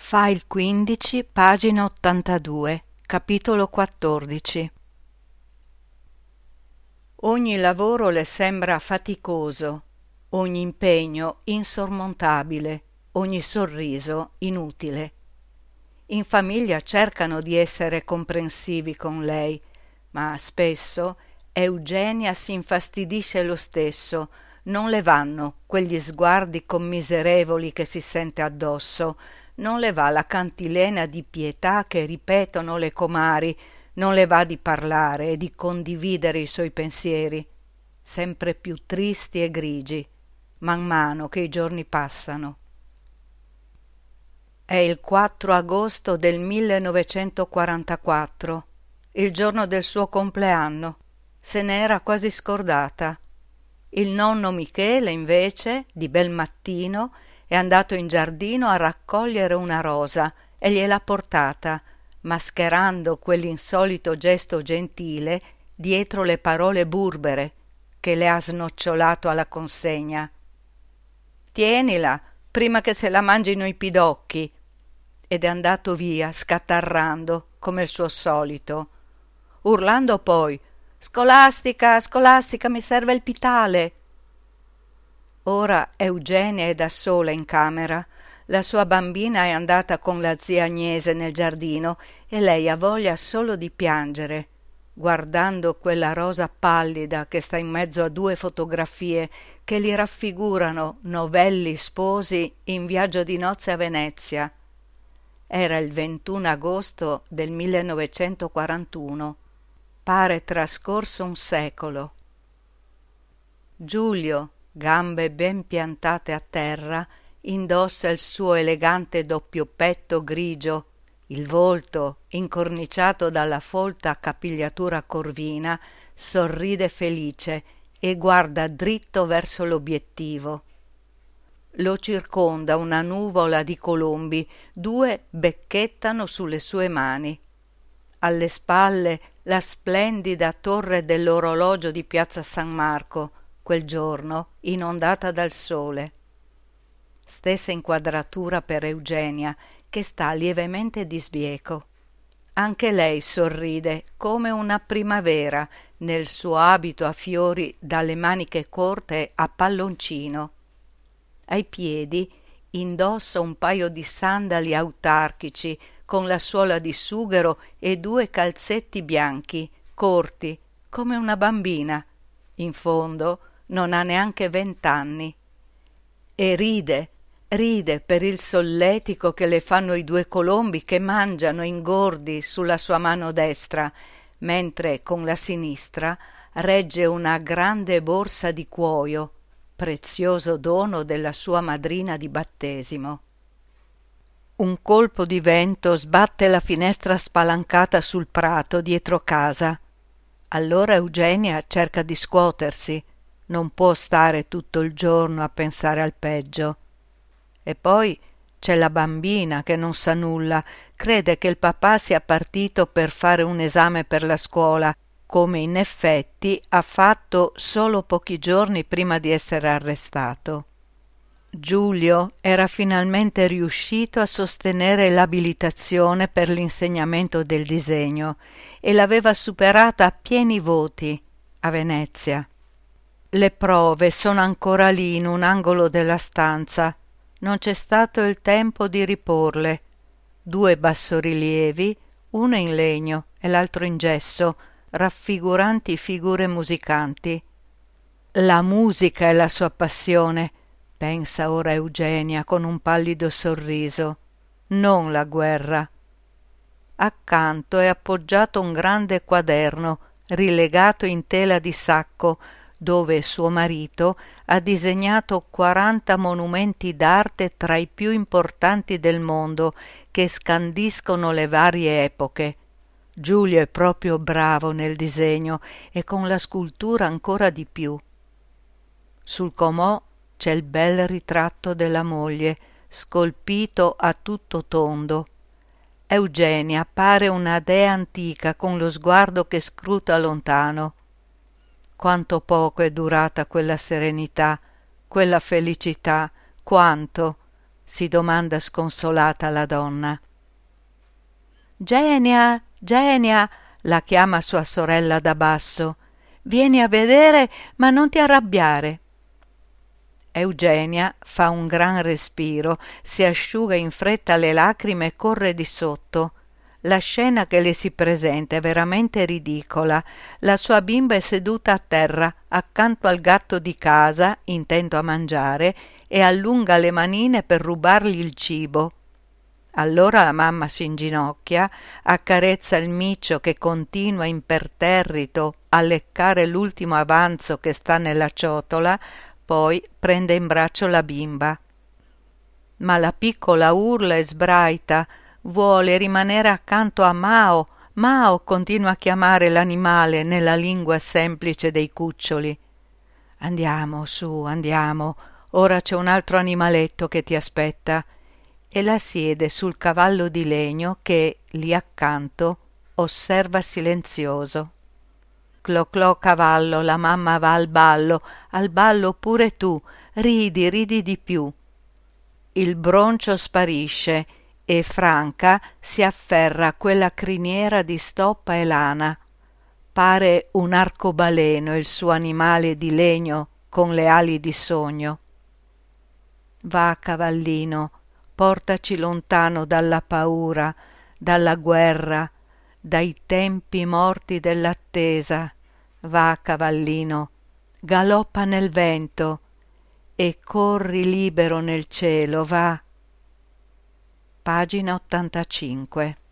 File 15, pagina 82, capitolo 14. Ogni lavoro le sembra faticoso, ogni impegno insormontabile, ogni sorriso inutile. In famiglia cercano di essere comprensivi con lei, ma spesso Eugenia si infastidisce lo stesso, non le vanno quegli sguardi commiserevoli che si sente addosso, non le va la cantilena di pietà che ripetono le comari, non le va di parlare e di condividere i suoi pensieri, sempre più tristi e grigi, man mano che i giorni passano. È il 4 agosto del 1944, il giorno del suo compleanno. Se n'era quasi scordata. Il nonno Michele, invece, di bel mattino, è andato in giardino a raccogliere una rosa e gliel'ha portata, mascherando quell'insolito gesto gentile dietro le parole burbere che le ha snocciolato alla consegna. «Tienila, prima che se la mangino i pidocchi!» Ed è andato via, scatarrando, come il suo solito, urlando poi: «Scolastica, Scolastica, mi serve il pitale!» Ora Eugenia è da sola in camera. La sua bambina è andata con la zia Agnese nel giardino e lei ha voglia solo di piangere, guardando quella rosa pallida che sta in mezzo a due fotografie che li raffigurano novelli sposi in viaggio di nozze a Venezia. Era il 21 agosto del 1941. Pare trascorso un secolo. Giulio, gambe ben piantate a terra, indossa il suo elegante doppio petto grigio, il volto, incorniciato dalla folta capigliatura corvina, sorride felice e guarda dritto verso l'obiettivo. Lo circonda una nuvola di colombi, due becchettano sulle sue mani. Alle spalle la splendida torre dell'orologio di piazza San Marco, quel giorno inondata dal sole. Stessa inquadratura per Eugenia, che sta lievemente di sbieco. Anche lei sorride come una primavera nel suo abito a fiori dalle maniche corte a palloncino. Ai piedi indossa un paio di sandali autarchici con la suola di sughero e due calzetti bianchi, corti, come una bambina. In fondo non ha neanche 20 anni. E ride per il solletico che le fanno i due colombi che mangiano ingordi sulla sua mano destra, mentre con la sinistra regge una grande borsa di cuoio, prezioso dono della sua madrina di battesimo. Un colpo di vento sbatte la finestra spalancata sul prato dietro casa. Allora Eugenia cerca di scuotersi, non può stare tutto il giorno a pensare al peggio. E poi c'è la bambina che non sa nulla, crede che il papà sia partito per fare un esame per la scuola, come in effetti ha fatto solo pochi giorni prima di essere arrestato. Giulio era finalmente riuscito a sostenere l'abilitazione per l'insegnamento del disegno e l'aveva superata a pieni voti a Venezia. Le prove sono ancora lì in un angolo della stanza. Non c'è stato il tempo di riporle. 2 bassorilievi, uno in legno e l'altro in gesso, raffiguranti figure musicanti. La musica è la sua passione, pensa ora Eugenia con un pallido sorriso, non la guerra. Accanto è appoggiato un grande quaderno rilegato in tela di sacco, dove suo marito ha disegnato 40 monumenti d'arte tra i più importanti del mondo che scandiscono le varie epoche. Giulio è proprio bravo nel disegno e con la scultura ancora di più. Sul comò c'è il bel ritratto della moglie, scolpito a tutto tondo. Eugenia pare una dea antica con lo sguardo che scruta lontano. Quanto poco è durata quella serenità, quella felicità, quanto! si domanda sconsolata la donna. Genia, Genia, la chiama sua sorella da basso. Vieni a vedere, ma non ti arrabbiare. Eugenia fa un gran respiro, si asciuga in fretta le lacrime e corre di sotto. La scena che le si presenta è veramente ridicola. La sua bimba è seduta a terra, accanto al gatto di casa, intento a mangiare, e allunga le manine per rubargli il cibo. Allora la mamma si inginocchia, accarezza il micio che continua imperterrito a leccare l'ultimo avanzo che sta nella ciotola, poi prende in braccio la bimba. Ma la piccola urla e sbraita, vuole rimanere accanto a Mao. Mao continua a chiamare l'animale nella lingua semplice dei cuccioli. Andiamo, su, andiamo, ora c'è un altro animaletto che ti aspetta. E la siede sul cavallo di legno che, lì accanto, osserva silenzioso. Cloclò cavallo, la mamma va al ballo pure tu, ridi, ridi di più. Il broncio sparisce e Franca si afferra a quella criniera di stoppa e lana. Pare un arcobaleno il suo animale di legno con le ali di sogno. Va, cavallino, portaci lontano dalla paura, dalla guerra, dai tempi morti dell'attesa. Va, cavallino, galoppa nel vento e corri libero nel cielo, va. Pagina 85.